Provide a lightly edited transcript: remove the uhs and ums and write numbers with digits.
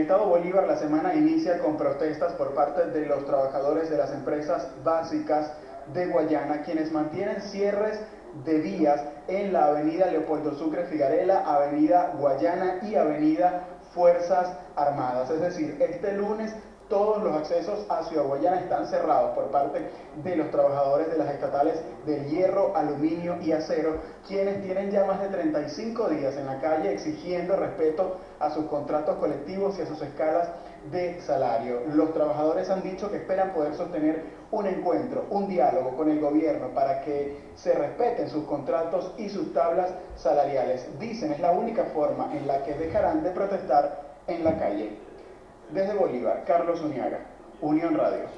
estado Bolívar la semana inicia con protestas por parte de los trabajadores de las empresas básicas de Guayana, quienes mantienen cierres de vías en la avenida Leopoldo Sucre Figarela, avenida Guayana y avenida Fuerzas Armadas. Es decir, este lunes todos los accesos a Ciudad Guayana están cerrados por parte de los trabajadores de las estatales del hierro, aluminio y acero, quienes tienen ya más de 35 días en la calle exigiendo respeto a sus contratos colectivos y a sus escalas de salario. Los trabajadores han dicho que esperan poder sostener un encuentro, un diálogo con el gobierno para que se respeten sus contratos y sus tablas salariales. Dicen, es la única forma en la que dejarán de protestar en la calle. Desde Bolívar, Carlos Uniaga, Unión Radio.